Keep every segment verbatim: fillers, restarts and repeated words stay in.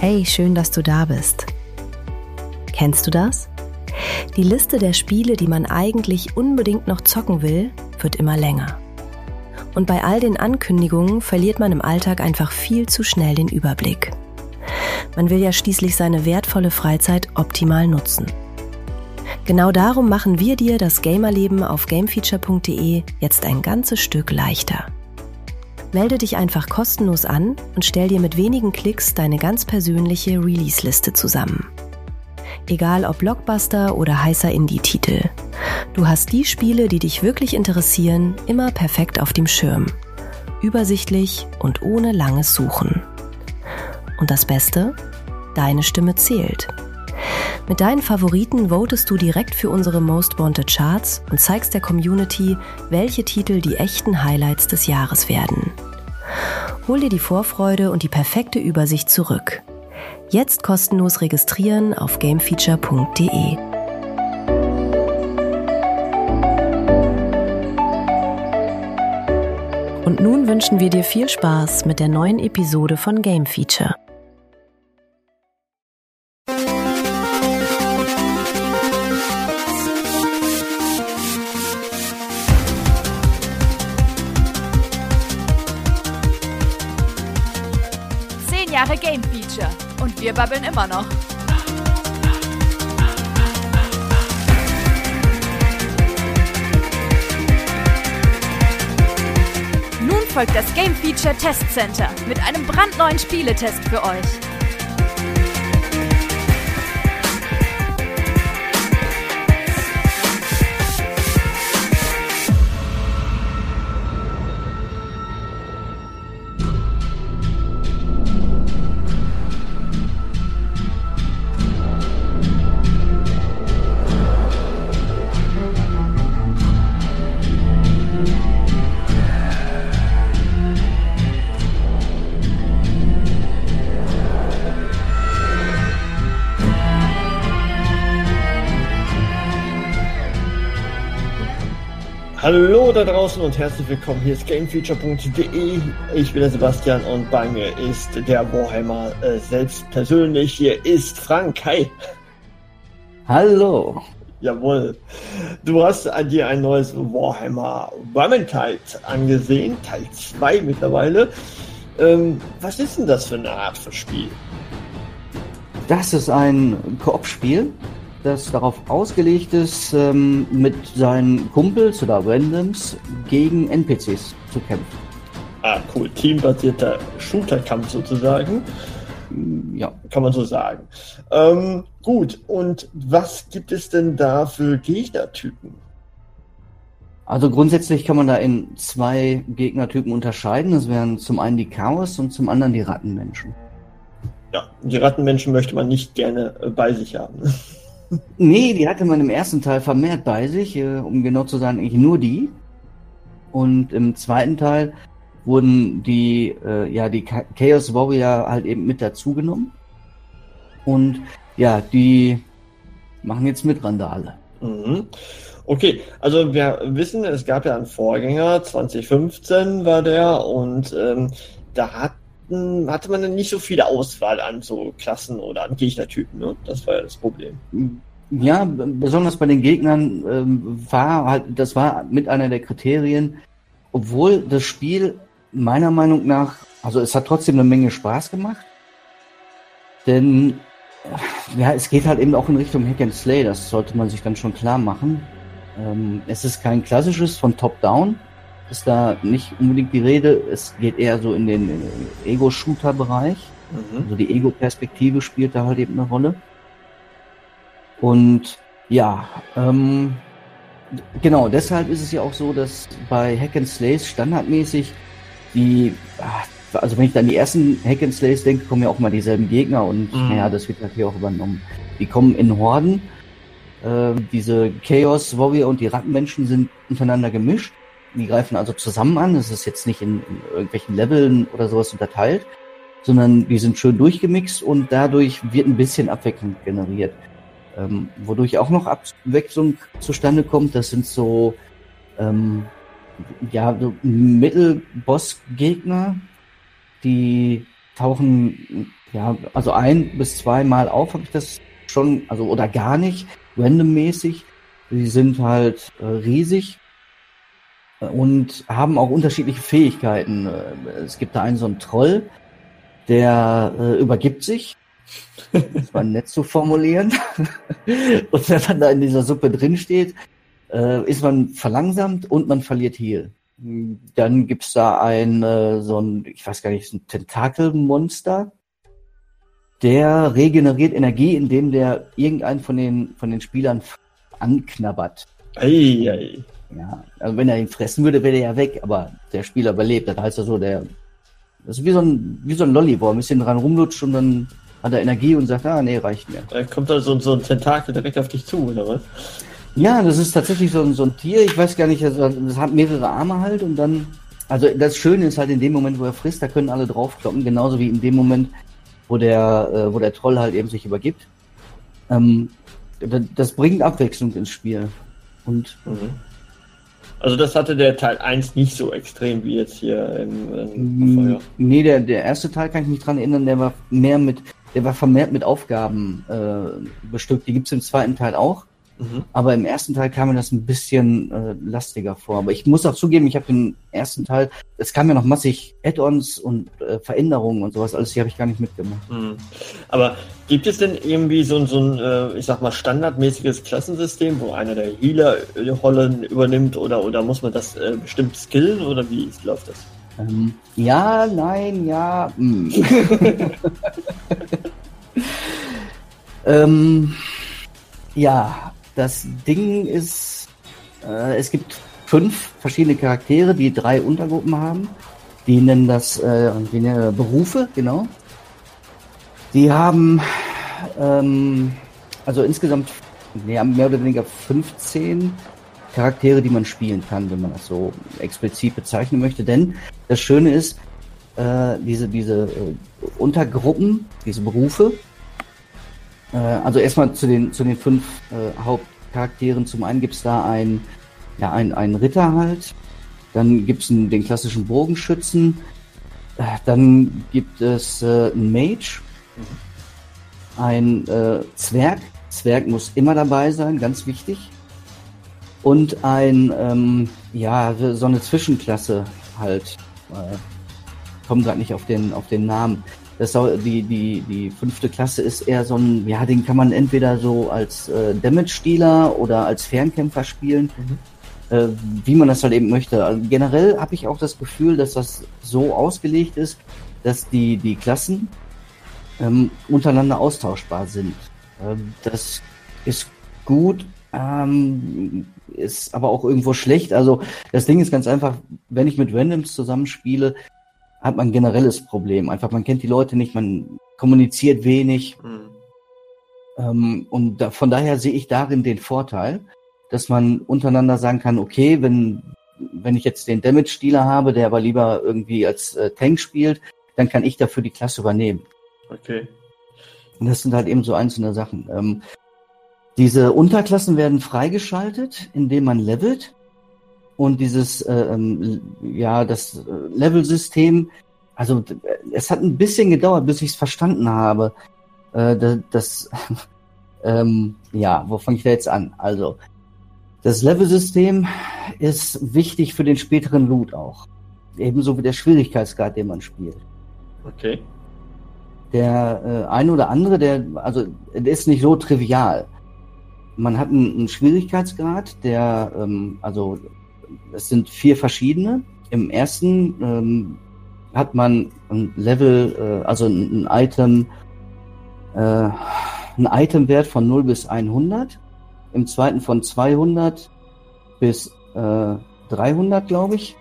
Hey, schön, dass du da bist. Kennst du das? Die Liste der Spiele, die man eigentlich unbedingt noch zocken will, wird immer länger. Und bei all den Ankündigungen verliert man im Alltag einfach viel zu schnell den Überblick. Man will ja schließlich seine wertvolle Freizeit optimal nutzen. Genau darum machen wir dir das Gamerleben auf gamefeature punkt de jetzt ein ganzes Stück leichter. Melde dich einfach kostenlos an und stell dir mit wenigen Klicks deine ganz persönliche Release-Liste zusammen. Egal ob Blockbuster oder heißer Indie-Titel. Du hast die Spiele, die dich wirklich interessieren, immer perfekt auf dem Schirm. Übersichtlich und ohne langes Suchen. Und das Beste? Deine Stimme zählt. Mit deinen Favoriten votest du direkt für unsere Most Wanted Charts und zeigst der Community, welche Titel die echten Highlights des Jahres werden. Hol dir die Vorfreude und die perfekte Übersicht zurück. Jetzt kostenlos registrieren auf gamefeature punkt de. Und nun wünschen wir dir viel Spaß mit der neuen Episode von Game Feature. Jahre Game Feature und wir babbeln immer noch. Nun folgt das Game Feature Test Center mit einem brandneuen Spieletest für euch. Hallo da draußen und herzlich willkommen, hier ist gamefeature punkt de. Ich bin der Sebastian und bei mir ist der Warhammer äh, selbst persönlich. Hier ist Frank. Hi. Hallo. Jawohl. Du hast dir ein neues Warhammer Vermintide angesehen, Teil zwei mittlerweile. Ähm, was ist denn das für eine Art von Spiel? Das ist ein Koop-Spiel, das darauf ausgelegt ist, ähm, mit seinen Kumpels oder Randoms gegen N P Cs zu kämpfen. Ah, cool. Teambasierter Shooter-Kampf sozusagen. Ja. Kann man so sagen. Ähm, gut, und was gibt es denn da für Gegnertypen? Also grundsätzlich kann man da in zwei Gegnertypen unterscheiden. Das wären zum einen die Chaos und zum anderen die Rattenmenschen. Ja, die Rattenmenschen möchte man nicht gerne äh, bei sich haben. Nee, die hatte man im ersten Teil vermehrt bei sich, äh, um genau zu sagen, eigentlich nur die. Und im zweiten Teil wurden die, äh, ja, die Chaos Warrior halt eben mit dazugenommen. Und ja, die machen jetzt mit Randale. Mhm. Okay, also wir wissen, es gab ja einen Vorgänger, zwanzig fünfzehn war der, und ähm, da hatten, hatte man dann nicht so viele Auswahl an so Klassen oder an Gegnertypen, ne? Das war ja das Problem. Ja, besonders bei den Gegnern ähm, war halt, das war mit einer der Kriterien, obwohl das Spiel meiner Meinung nach, also es hat trotzdem eine Menge Spaß gemacht, denn ja, es geht halt eben auch in Richtung Hack and Slay, das sollte man sich dann schon klar machen. Ähm, es ist kein klassisches von Top-Down, ist da nicht unbedingt die Rede, es geht eher so in den Ego-Shooter-Bereich, mhm. Also die Ego-Perspektive spielt da halt eben eine Rolle. Und ja, ähm, genau, deshalb ist es ja auch so, dass bei Hack and Slays standardmäßig die, also wenn ich dann die ersten Hack and Slays denke, kommen ja auch mal dieselben Gegner und mhm. naja, das wird halt hier auch übernommen. Die kommen in Horden, äh, diese Chaos Warrior und die Rattenmenschen sind untereinander gemischt, die greifen also zusammen an, das ist jetzt nicht in, in irgendwelchen Leveln oder sowas unterteilt, sondern die sind schön durchgemixt und dadurch wird ein bisschen Abwechslung generiert. Ähm, wodurch auch noch Abwechslung zustande kommt, das sind so, ähm, ja, so Mittelboss-Gegner, die tauchen ja, also ein bis zweimal auf habe ich das schon, also oder gar nicht, randommäßig. Die sind halt äh, riesig und haben auch unterschiedliche Fähigkeiten. Es gibt da einen so einen Troll, der äh, übergibt sich. Das war nett zu formulieren. Und wenn man da in dieser Suppe drin steht, äh, ist man verlangsamt und man verliert Heal. Dann gibt's da ein, äh, so ein, ich weiß gar nicht, ein Tentakelmonster. Der regeneriert Energie, indem der irgendeinen von den, von den Spielern anknabbert. Ei, ei. Ja, also wenn er ihn fressen würde, wäre er ja weg, aber der Spieler überlebt. Das heißt also, der, das ist wie so ein, wie so ein Lolli, wo er ein bisschen dran rumlutscht und dann hat er Energie und sagt, ah, nee, reicht mir. Da kommt da so, so ein Tentakel direkt auf dich zu, oder was? Ja, das ist tatsächlich so ein, so ein Tier, ich weiß gar nicht, also das hat mehrere Arme halt und dann, also das Schöne ist halt in dem Moment, wo er frisst, da können alle draufkloppen, genauso wie in dem Moment, wo der, äh, wo der Troll halt eben sich übergibt. Ähm, das, das bringt Abwechslung ins Spiel. Und mhm. Also das hatte der Teil eins nicht so extrem wie jetzt hier im, im Feuer. Nee, der, der erste Teil kann ich mich dran erinnern, der war mehr mit, der war vermehrt mit Aufgaben äh, bestückt. Die gibt's im zweiten Teil auch. Mhm. Aber im ersten Teil kam mir das ein bisschen äh, lastiger vor. Aber ich muss auch zugeben, ich habe den ersten Teil, es kam ja noch massig Add-ons und äh, Veränderungen und sowas, alles hier habe ich gar nicht mitgemacht. Mhm. Aber gibt es denn irgendwie so, so ein, äh, ich sag mal, standardmäßiges Klassensystem, wo einer der Healer-Rollen übernimmt oder, oder muss man das äh, bestimmt skillen oder wie läuft das? Ähm, ja, nein, ja. ähm, ja. Das Ding ist, äh, es gibt fünf verschiedene Charaktere, die drei Untergruppen haben. Die nennen das äh, die nennen Berufe, genau. Die haben ähm, also insgesamt die haben mehr oder weniger fünfzehn Charaktere, die man spielen kann, wenn man das so explizit bezeichnen möchte. Denn das Schöne ist, äh, diese, diese äh, Untergruppen, diese Berufe, also erstmal zu den zu den fünf äh, Hauptcharakteren. Zum einen gibt's da ein ja ein einen Ritter halt, dann gibt's einen, den klassischen Bogenschützen, äh, dann gibt es äh, einen Mage, ein äh, Zwerg. Zwerg muss immer dabei sein, ganz wichtig. Und ein ähm, ja so eine Zwischenklasse halt. Äh, komme gerade nicht auf den auf den Namen. Das soll, die, die, die fünfte Klasse ist eher so ein, ja, den kann man entweder so als äh, Damage-Dealer oder als Fernkämpfer spielen, mhm. äh, wie man das halt eben möchte. Also generell habe ich auch das Gefühl, dass das so ausgelegt ist, dass die, die Klassen ähm, untereinander austauschbar sind. Ähm, das ist gut, ähm, ist aber auch irgendwo schlecht. Also das Ding ist ganz einfach, wenn ich mit Randoms zusammenspiele, hat man ein generelles Problem. Einfach, man kennt die Leute nicht, man kommuniziert wenig. Mhm. Ähm, und da, von daher sehe ich darin den Vorteil, dass man untereinander sagen kann, okay, wenn, wenn ich jetzt den Damage-Dealer habe, der aber lieber irgendwie als äh, Tank spielt, dann kann ich dafür die Klasse übernehmen. Okay. Und das sind halt eben so einzelne Sachen. Ähm, diese Unterklassen werden freigeschaltet, indem man levelt. Und dieses, äh, ähm, ja, das äh, Level-System, also es hat ein bisschen gedauert, bis ich es verstanden habe. Äh, das, das ähm, ja, wo fange ich da jetzt an? Also, das Level-System ist wichtig für den späteren Loot auch. Ebenso wie der Schwierigkeitsgrad, den man spielt. Okay. Der äh, eine oder andere, der, also, der ist nicht so trivial. Man hat einen, einen Schwierigkeitsgrad, der, ähm, also, es sind vier verschiedene. Im ersten ähm, hat man ein Level, äh, also ein, ein Item, äh, ein Itemwert von null bis hundert. Im zweiten von zweihundert bis äh, dreihundert, glaube ich.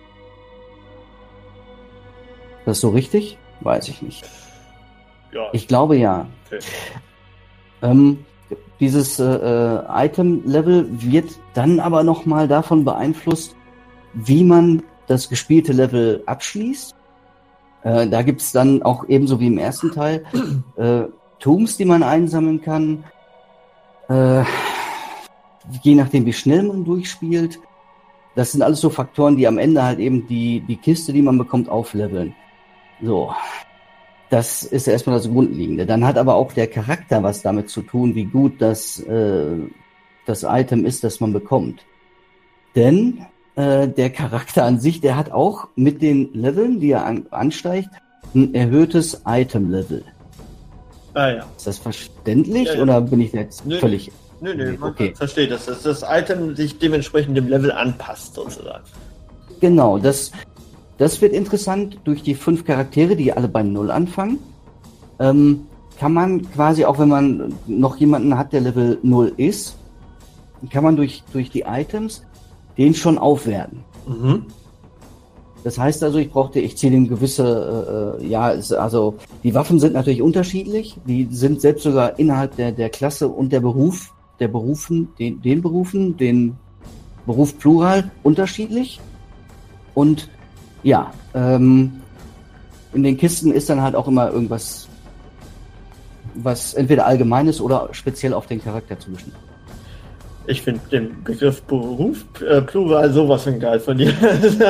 Das ist so richtig? Weiß ich nicht. Ja. Ich glaube ja. Okay. Ähm, Dieses äh, Item-Level wird dann aber nochmal davon beeinflusst, wie man das gespielte Level abschließt. Äh, da gibt's dann auch ebenso wie im ersten Teil äh, Tombs, die man einsammeln kann. Äh, je nachdem, wie schnell man durchspielt. Das sind alles so Faktoren, die am Ende halt eben die, die Kiste, die man bekommt, aufleveln. So. Das ist erstmal das Grundlegende. Dann hat aber auch der Charakter was damit zu tun, wie gut das, äh, das Item ist, das man bekommt. Denn äh, der Charakter an sich, der hat auch mit den Leveln, die er an, ansteigt, ein erhöhtes Item-Level. Ah ja. Ist das verständlich Ja, ja. oder bin ich jetzt Nö, völlig... Nö, nö, man Okay. versteht das, dass das Item sich dementsprechend dem Level anpasst, sozusagen. Genau, das, das wird interessant durch die fünf Charaktere, die alle bei Null anfangen. Ähm, kann man quasi, auch wenn man noch jemanden hat, der Level Null ist, kann man durch, durch die Items den schon aufwerten. Mhm. Das heißt also, ich brauchte, ich ziehe dem gewisse, äh, ja, es, also die Waffen sind natürlich unterschiedlich. Die sind selbst sogar innerhalb der, der Klasse und der Beruf, der Berufen, den, den Berufen, den Beruf Plural unterschiedlich. Und ja, ähm, in den Kisten ist dann halt auch immer irgendwas, was entweder allgemein ist oder speziell auf den Charakter zugeschnitten. Ich finde den Begriff Beruf äh, Plural sowas von geil von dir.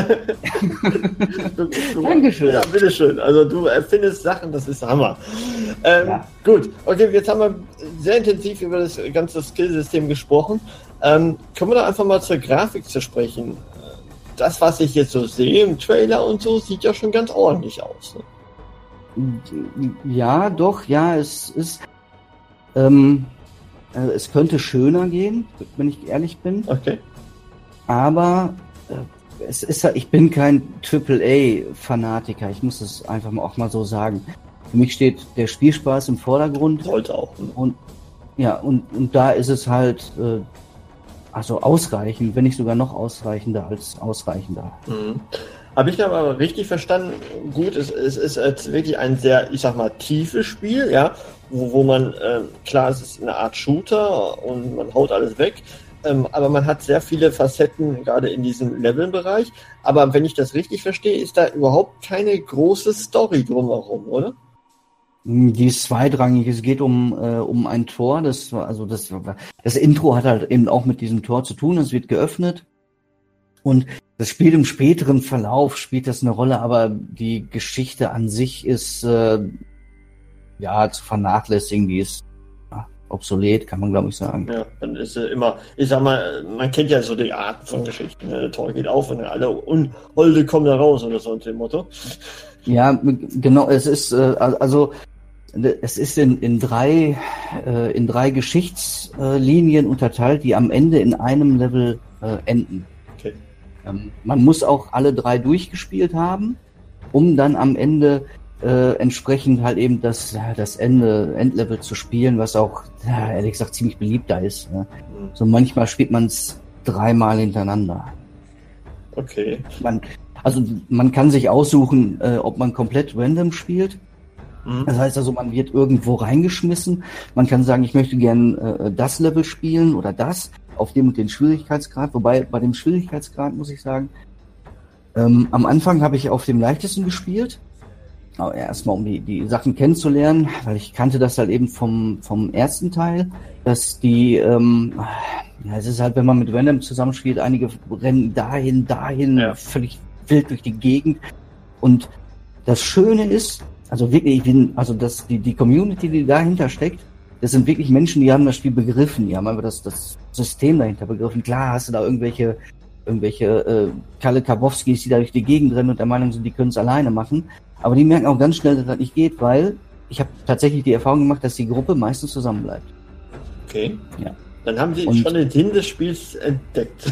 du, du, Dankeschön. Ja, bitteschön. Also du erfindest Sachen, das ist Hammer. Ähm, Ja. Gut, okay, jetzt haben wir sehr intensiv über das ganze Skillsystem gesprochen. Ähm, kommen wir da einfach mal zur Grafik zu sprechen. Das, was ich jetzt so sehe im Trailer und so, sieht ja schon ganz ordentlich aus. Ne? Ja, doch, ja, es ist, ähm, äh, es könnte schöner gehen, wenn ich ehrlich bin, Okay. aber äh, es ist ja, ich bin kein Triple A Fanatiker, ich muss es einfach mal auch mal so sagen. Für mich steht der Spielspaß im Vordergrund Sollte auch. Ne? und ja, und, und da ist es halt, äh, also ausreichend, wenn nicht sogar noch ausreichender als ausreichender. Mhm. Habe ich aber richtig verstanden? Gut, es, es ist jetzt wirklich ein sehr, ich sag mal, tiefes Spiel, ja, wo, wo man, äh, klar, es ist eine Art Shooter und man haut alles weg, ähm, aber man hat sehr viele Facetten, gerade in diesem Levelbereich. Aber wenn ich das richtig verstehe, ist da überhaupt keine große Story drumherum, oder? Die ist zweitrangig. Es geht um äh, um ein Tor. Das war also das das Intro hat halt eben auch mit diesem Tor zu tun. Es wird geöffnet und das spielt im späteren Verlauf spielt das eine Rolle, aber die Geschichte an sich ist äh, ja zu vernachlässigen. Die ist ja, obsolet, kann man glaube ich sagen. Ja, dann ist äh, immer, ich sag mal, man kennt ja so die Art von Geschichten. Ne? Der Tor geht auf und alle Unholde kommen da raus oder so unter dem Motto. Ja, genau. Es ist äh, also es ist in in drei äh, in drei Geschichtslinien unterteilt, die am Ende in einem Level äh, enden. Okay. Ähm, man muss auch alle drei durchgespielt haben, um dann am Ende äh, entsprechend halt eben das das Ende Endlevel zu spielen, was auch ja, ehrlich gesagt ziemlich beliebt da ist. Ne? Mhm. So manchmal spielt man es dreimal hintereinander. Okay. Man, also man kann sich aussuchen, äh, ob man komplett random spielt. Mhm. Das heißt also, man wird irgendwo reingeschmissen. Man kann sagen, ich möchte gern äh, das Level spielen oder das auf dem und den Schwierigkeitsgrad. Wobei bei dem Schwierigkeitsgrad muss ich sagen, ähm, am Anfang habe ich auf dem leichtesten gespielt. Aber erstmal, um die, die Sachen kennenzulernen, weil ich kannte das halt eben vom, vom ersten Teil, dass die, ähm, ja, es ist halt, wenn man mit Random zusammenspielt, einige rennen dahin, dahin, Ja. völlig wild durch die Gegend. Und das Schöne ist, also wirklich, ich bin, also das, die, die Community, die dahinter steckt, das sind wirklich Menschen, die haben das Spiel begriffen, die haben einfach das, das System dahinter begriffen. Klar hast du da irgendwelche, irgendwelche äh, Kalle Karbowskis, die da durch die Gegend rennen und der Meinung sind, die können es alleine machen. Aber die merken auch ganz schnell, dass das nicht geht, weil ich habe tatsächlich die Erfahrung gemacht, dass die Gruppe meistens zusammen bleibt. Okay. Ja. Dann haben sie Und- schon den Sinn des Spiels entdeckt.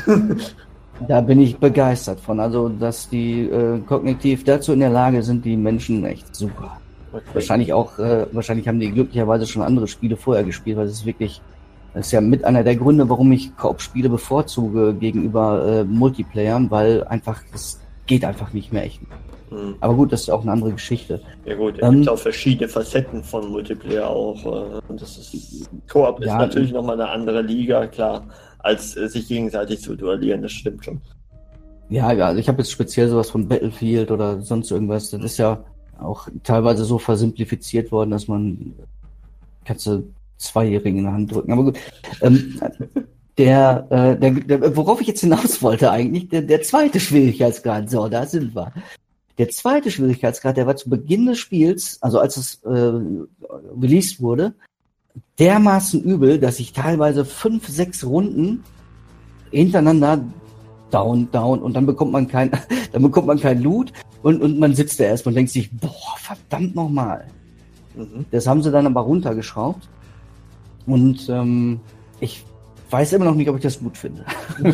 Da bin ich begeistert von. Also, dass die äh, kognitiv dazu in der Lage sind, die Menschen echt super. Okay. Wahrscheinlich auch, äh, wahrscheinlich haben die glücklicherweise schon andere Spiele vorher gespielt, weil es ist wirklich, das ist ja mit einer der Gründe, warum ich Koop-Spiele bevorzuge gegenüber äh, Multiplayern, weil einfach, es geht einfach nicht mehr echt. Mhm. Aber gut, das ist auch eine andere Geschichte. Ja gut, es Ähm, gibt auch verschiedene Facetten von Multiplayer auch. äh, Und das ist Koop ist Ja, natürlich nochmal eine andere Liga, klar, als äh, sich gegenseitig zu duellieren, das stimmt schon. Ja, ja, also ich habe jetzt speziell sowas von Battlefield oder sonst irgendwas. Das ist ja auch teilweise so versimplifiziert worden, dass man kannst du Zweijährigen in der Hand drücken. Aber gut, ähm, der, äh, der, der, worauf ich jetzt hinaus wollte eigentlich, der, der zweite Schwierigkeitsgrad. So, da sind wir. Der zweite Schwierigkeitsgrad, der war zu Beginn des Spiels, also als es äh, released wurde, dermaßen übel, dass ich teilweise fünf, sechs Runden hintereinander down, down und dann bekommt man kein, dann bekommt man kein Loot und, und man sitzt da erstmal und denkt sich, boah, verdammt nochmal. Mhm. Das haben sie dann aber runtergeschraubt und ähm, ich weiß immer noch nicht, ob ich das gut finde.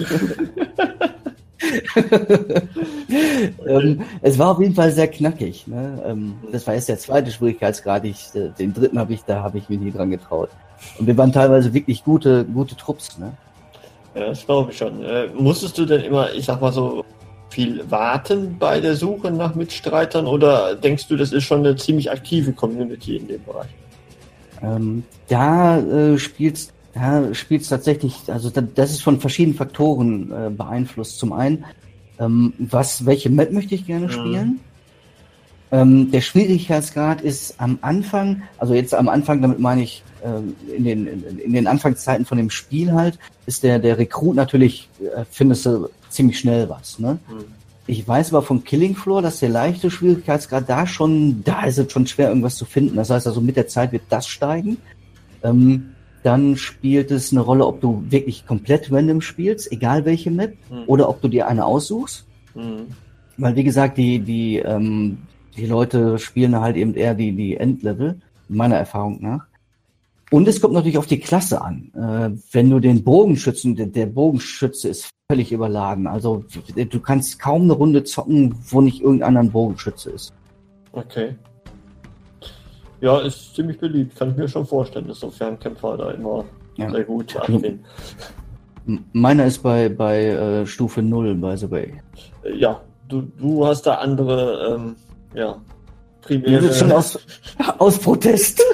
ähm, es war auf jeden Fall sehr knackig. Ne? Ähm, das war jetzt der zweite Schwierigkeitsgrad. Ich, äh, den dritten habe ich, da habe ich mich nie dran getraut. Und wir waren teilweise wirklich gute, gute Trupps. Ne? Ja, das glaube ich schon. Äh, musstest du denn immer, ich sag mal so, viel warten bei der Suche nach Mitstreitern oder denkst du, das ist schon eine ziemlich aktive Community in dem Bereich? Ähm, da äh, spielst Ja, spielt es tatsächlich, also das ist von verschiedenen Faktoren äh, beeinflusst. Zum einen, ähm, was, welche Map möchte ich gerne spielen? Mhm. Ähm, der Schwierigkeitsgrad ist am Anfang, also jetzt am Anfang, damit meine ich äh, in den in, in den Anfangszeiten von dem Spiel halt, ist der der Rekrut natürlich, äh, findest du ziemlich schnell was. Ne? Mhm. Ich weiß aber von Killing Floor, dass der leichte Schwierigkeitsgrad da schon, da ist es schon schwer irgendwas zu finden. Das heißt also mit der Zeit wird das steigen. Ähm, Dann spielt es eine Rolle, ob du wirklich komplett random spielst, egal welche Map, mhm. oder ob du dir eine aussuchst. Mhm. Weil, wie gesagt, die, die, ähm, die Leute spielen halt eben eher die, die Endlevel, meiner Erfahrung nach. Und es kommt natürlich auf die Klasse an. Äh, wenn du den Bogenschützen, der, der Bogenschütze ist völlig überladen. Also, du kannst kaum eine Runde zocken, wo nicht irgendeiner ein Bogenschütze ist. Okay. Ja, ist ziemlich beliebt, kann ich mir schon vorstellen, dass so Fernkämpfer da immer ja. sehr gut angehen. Meiner ist bei, bei äh, Stufe null, by the way. Ja, du, du hast da andere, ähm, ja, primäre... Das ist schon aus, aus Protest.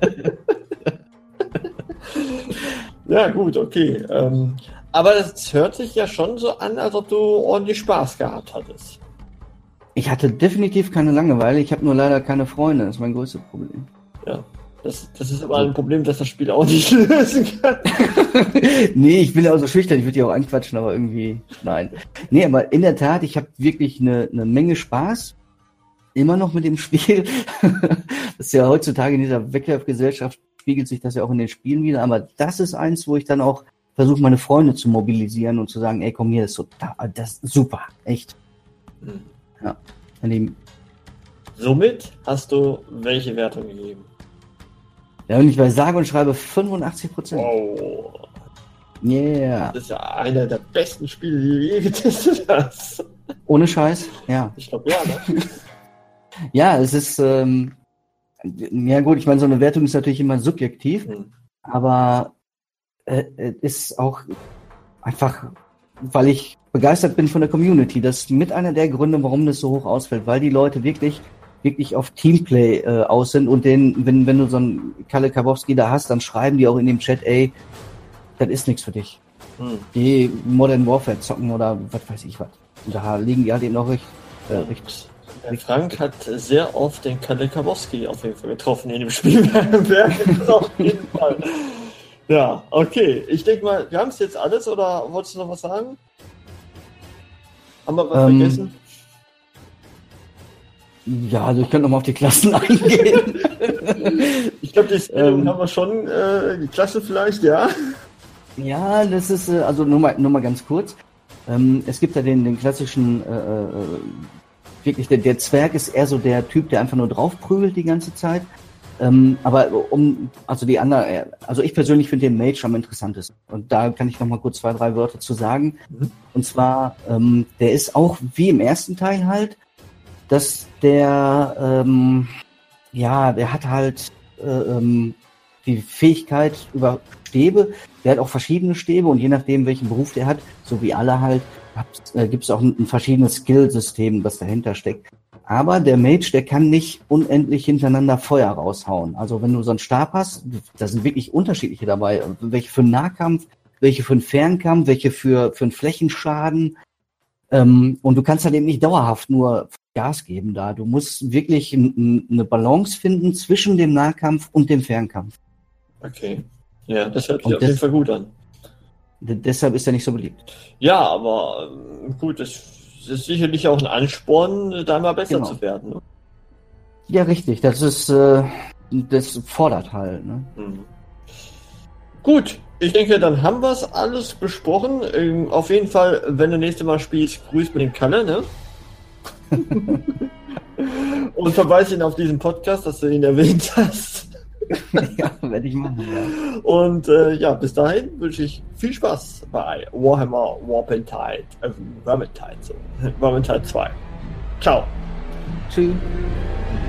Ja, gut, okay. Ähm, aber es hört sich ja schon so an, als ob du ordentlich Spaß gehabt hattest. Ich hatte definitiv keine Langeweile, ich habe nur leider keine Freunde, das ist mein größtes Problem. Ja, das, das ist aber ein Problem, das das Spiel auch nicht lösen kann. Nee, ich bin ja auch so schüchtern, ich würde die auch anquatschen, aber irgendwie, nein. Nee, aber in der Tat, ich habe wirklich eine, eine Menge Spaß, immer noch mit dem Spiel. Das ist ja heutzutage in dieser Wegwerfgesellschaft, spiegelt sich das ja auch in den Spielen wieder, aber das ist eins, wo ich dann auch versuche, meine Freunde zu mobilisieren und zu sagen, ey, komm hier, das ist so, das ist super, echt. Mhm. Ja, erleben. Somit hast du welche Wertung gegeben? Ja, und ich bei sage und schreibe fünfundachtzig Prozent. Wow. Yeah. Das ist ja einer der besten Spiele, die du je getestet hast. Ohne Scheiß, ja. Ich glaube, ja, ne? Ja, es ist, ähm, ja gut, ich meine, so eine Wertung ist natürlich immer subjektiv, hm. aber äh, ist auch einfach, weil ich begeistert bin von der Community. Das ist mit einer der Gründe, warum das so hoch ausfällt, weil die Leute wirklich, wirklich auf Teamplay äh, aus sind und den, wenn, wenn du so einen Kalle Kabowski da hast, dann schreiben die auch in dem Chat, ey, das ist nichts für dich. Hm. Die Modern Warfare zocken oder was weiß ich was. Und da liegen die halt eben noch recht, äh, recht. Der Frank hat sehr oft den Kalle Kabowski auf jeden Fall getroffen in dem Spiel. Auf jeden Fall. Ja, okay. Ich denke mal, wir haben es jetzt alles, oder wolltest du noch was sagen? Haben wir was ähm, vergessen? Ja, also ich könnte noch mal auf die Klassen eingehen. Ich glaube, die Spellung ähm, haben wir schon, äh, die Klasse vielleicht, ja? Ja, das ist, äh, also nur mal, nur mal ganz kurz. Ähm, es gibt ja den, den klassischen, äh, äh, wirklich, der, der Zwerg ist eher so der Typ, der einfach nur draufprügelt die ganze Zeit. Ähm, aber um, also die anderen, also ich persönlich finde den Mage am interessantesten. Und da kann ich noch mal kurz zwei, drei Wörter zu sagen. Mhm. Und zwar, ähm, der ist auch wie im ersten Teil halt, dass der, ähm, ja, der hat halt äh, ähm, die Fähigkeit über Stäbe. Der hat auch verschiedene Stäbe und je nachdem, welchen Beruf der hat, so wie alle halt, äh, gibt es auch ein, ein verschiedenes Skillsystem, das dahinter steckt. Aber der Mage, der kann nicht unendlich hintereinander Feuer raushauen. Also wenn du so einen Stab hast, da sind wirklich unterschiedliche dabei. Welche für einen Nahkampf, welche für einen Fernkampf, welche für, für einen Flächenschaden. Ähm, und du kannst halt eben nicht dauerhaft nur Gas geben da. Du musst wirklich n- n- eine Balance finden zwischen dem Nahkampf und dem Fernkampf. Okay. Ja, das hört sich auf jeden Fall gut an. D- deshalb ist er nicht so beliebt. Ja, aber gut, das ist sicherlich auch ein Ansporn, da mal besser Genau. zu werden. Ne? Ja, richtig. Das ist, äh, das fordert halt. Ne? Mhm. Gut, ich denke, dann haben wir es alles besprochen. Ähm, auf jeden Fall, wenn du nächstes Mal spielst, grüß mir den Kalle, ne? Und verweise ihn auf diesen Podcast, dass du ihn erwähnt hast. Ja, werde ich machen, ja. Und äh, ja, bis dahin wünsche ich viel Spaß bei Warhammer Vermintide, äh, Vermintide, so. Vermintide zwei. Ciao. Tschüss.